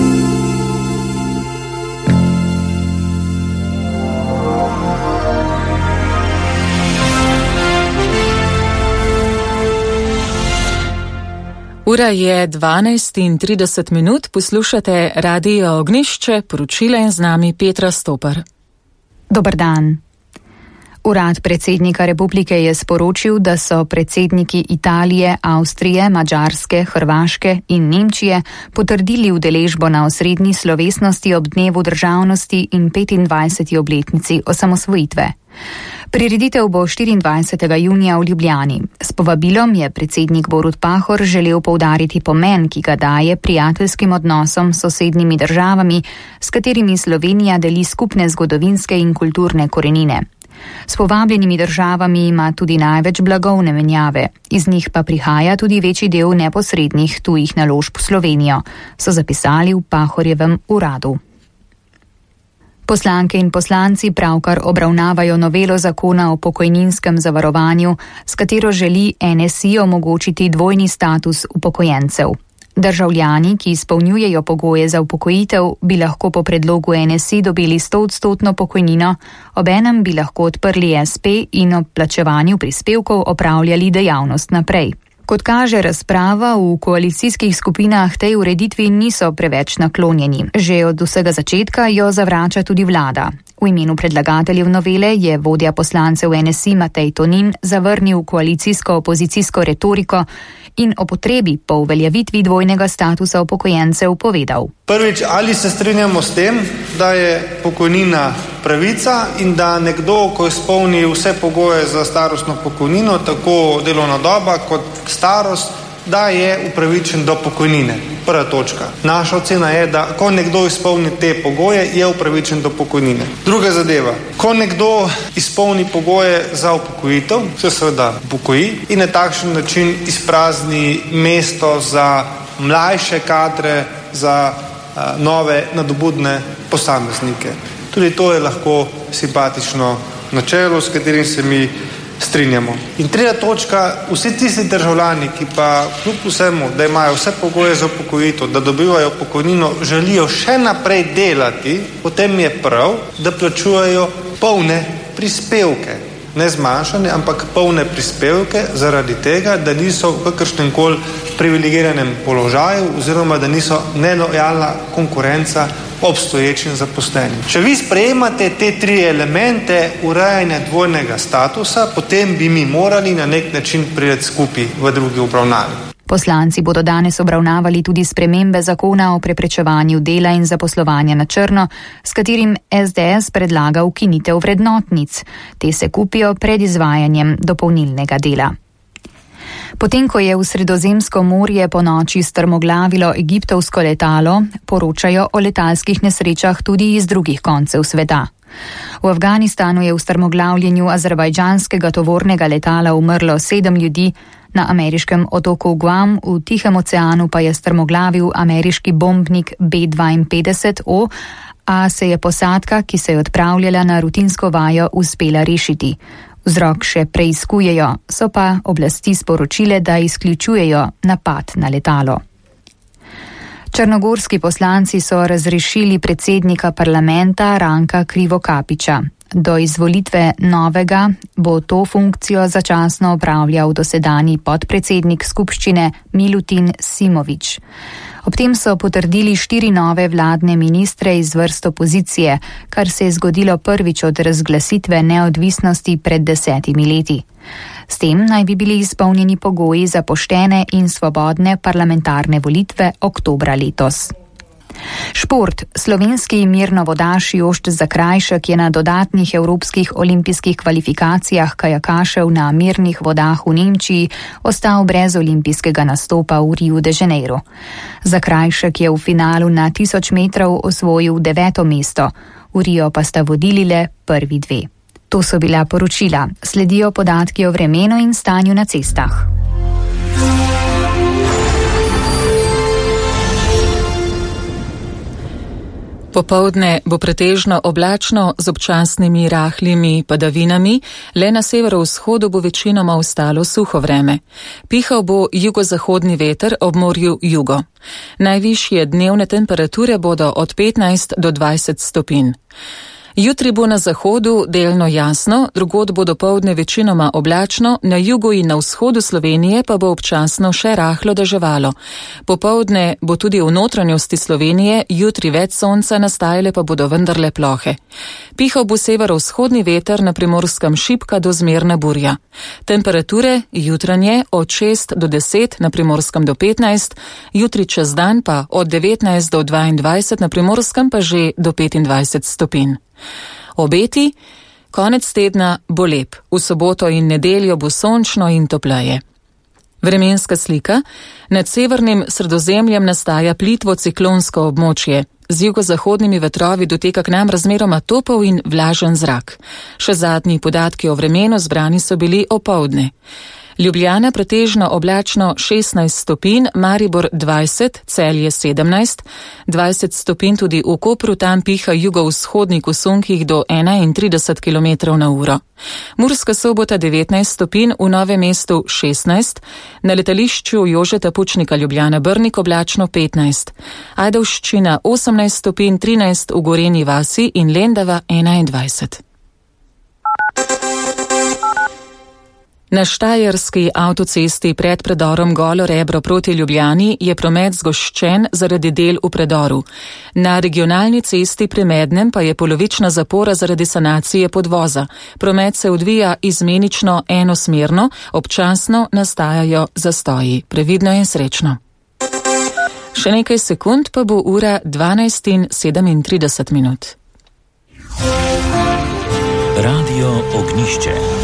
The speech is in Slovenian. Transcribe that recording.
Ura je 12:30, poslušate Radio Ognjišče, poročila in z nami Petra Stopar. Dober dan. Urad predsednika republike je sporočil, da so predsedniki Italije, Avstrije, Madžarske, Hrvaške in Nemčije potrdili udeležbo na osrednji slovesnosti ob dnevu državnosti in 25. obletnici osamosvojitve. Prireditev bo 24. junija v Ljubljani. S povabilom je predsednik Borut Pahor želel poudariti pomen, ki ga daje prijateljskim odnosom s sosednjimi državami, s katerimi Slovenija deli skupne zgodovinske in kulturne korenine. S povabljenimi državami ima tudi največ blagovne menjave, iz njih pa prihaja tudi večji del neposrednih tujih naložb v Slovenijo, so zapisali v Pahorjevem uradu. Poslanke in poslanci pravkar obravnavajo novelo zakona o pokojninskem zavarovanju, s katero želi NSI omogočiti dvojni status upokojencev. Državljani, ki izpolnjujejo pogoje za upokojitev, bi lahko po predlogu NSI dobili 100% pokojnino, obenem bi lahko odprli SP in ob plačevanju prispevkov opravljali dejavnost naprej. Kot kaže razprava, v koalicijskih skupinah tej ureditvi niso preveč naklonjeni. Že od vsega začetka jo zavrača tudi vlada. V imenu predlagateljev novele je vodja poslancev NSI Matej Tonin zavrnil koalicijsko-opozicijsko retoriko in o potrebi po uveljavitvi dvojnega statusa upokojencev povedal. Prvič, ali se strinjamo s tem, da je pokojnina pravica in da nekdo, ko izpolni vse pogoje za starostno pokojnino, tako delovna doba kot starost, da je upravičen do pokojnine. Prva točka. Naša ocena je, da ko nekdo izpolni te pogoje, je upravičen do pokojnine. Druga zadeva. Ko nekdo izpolni pogoje za upokojitev, se seveda upokoji in na takšen način izprazni mesto za mlajše kadre, za nove nadobudne posameznike. Tudi to je lahko simpatično načelo, s katerim se mi strinjamo. In tretja točka, vsi tisti državljani, ki pa kljub vsemu, da imajo vse pogoje za upokojitev, da dobivajo pokojnino, želijo še naprej delati, potem je prav, da plačujejo polne prispevke. Ne zmanjšane, ampak polne prispevke zaradi tega, da niso v kakršnemkoli privilegiranem položaju oziroma da niso nelojalna konkurenca obstoječim zaposlenim. Če vi sprejemate te tri elemente urejanja dvojnega statusa, potem bi mi morali na nek način priti skupaj v drugi obravnavi. Poslanci bodo danes obravnavali tudi spremembe zakona o preprečevanju dela in zaposlovanja na črno, s katerim SDS predlaga ukinitev vrednotnic. Te se kupijo pred izvajanjem dopolnilnega dela. Potem, ko je v Sredozemsko morje po noči strmoglavilo egiptovsko letalo, poročajo o letalskih nesrečah tudi iz drugih koncev sveta. V Afganistanu je v strmoglavljenju azerbajdžanskega tovornega letala umrlo 7 ljudi, na ameriškem otoku Guam v Tihem oceanu pa je strmoglavil ameriški bombnik B-52O, a se je posadka, ki se je odpravljala na rutinsko vajo, uspela rešiti. Vzrok še preiskujejo, so pa oblasti sporočile, da izključujejo napad na letalo. Črnogorski poslanci so razrešili predsednika parlamenta Ranka Krivokapića. Do izvolitve novega bo to funkcijo začasno opravljal dosedanji podpredsednik skupščine Milutin Simović. Ob tem so potrdili 4 nove vladne ministre iz vrst opozicije, kar se je zgodilo prvič od razglasitve neodvisnosti pred 10 leti. S tem naj bi bili izpolnjeni pogoji za poštene in svobodne parlamentarne volitve oktobra letos. Šport. Slovenski mirnovodaš Jošt Zakrajšek je na dodatnih evropskih olimpijskih kvalifikacijah kajakašev na mirnih vodah v Nemčiji ostal brez olimpijskega nastopa v Riu de Janeiro. Zakrajšek je v finalu na 1000 metrov osvojil 9. mesto, v Rio pa sta vodili le prvi 2. To so bila poročila. Sledijo podatki o vremenu in stanju na cestah. Popoldne bo pretežno oblačno z občasnimi rahlimi padavinami, le na severovzhodu bo večinoma ostalo suho vreme. Pihal bo jugozahodni veter, ob morju jugo. Najvišje dnevne temperature bodo od 15 do 20 stopinj. Jutri bo na zahodu delno jasno, drugod bo dopoldne večinoma oblačno, na jugu in na vzhodu Slovenije pa bo občasno še rahlo deževalo. Popoldne bo tudi v notranjosti Slovenije, jutri več sonca, nastajale pa bodo vendarle plohe. Pihal bo severovzhodni veter, na Primorskem šibka do zmerna burja. Temperature jutranje od 6 do 10, na Primorskem do 15, jutri čez dan pa od 19 do 22, na Primorskem pa že do 25 stopinj. Obeti, konec tedna bo lep, v soboto in nedeljo bo sončno in topleje. Vremenska slika, nad severnim Sredozemljem nastaja plitvo ciklonsko območje. Z jugozahodnimi vetrovi doteka k nam razmeroma topel in vlažen zrak. Še zadnji podatki o vremenu zbrani so bili opoldne. Ljubljana pretežno oblačno 16 stopinj, Maribor 20, Celje 17, 20 stopinj tudi v Kopru, tam piha jugovzhodnik v sunkih do 31 km na uro. Murska Sobota 19 stopinj, v Novem mestu 16, na letališču Jožeta Pučnika Ljubljana Brnik oblačno 15, Ajdovščina 18 stopinj, 13 v Gorenji vasi in Lendava 21. Na štajerski avtocesti pred predorom Golo Rebro proti Ljubljani je promet zgoščen zaradi del v predoru. Na regionalni cesti pri Mednem pa je polovična zapora zaradi sanacije podvoza. Promet se odvija izmenično enosmerno, občasno nastajajo zastoji. Previdno in srečno. Še nekaj sekund pa bo ura 12:37. Radio Ognišče.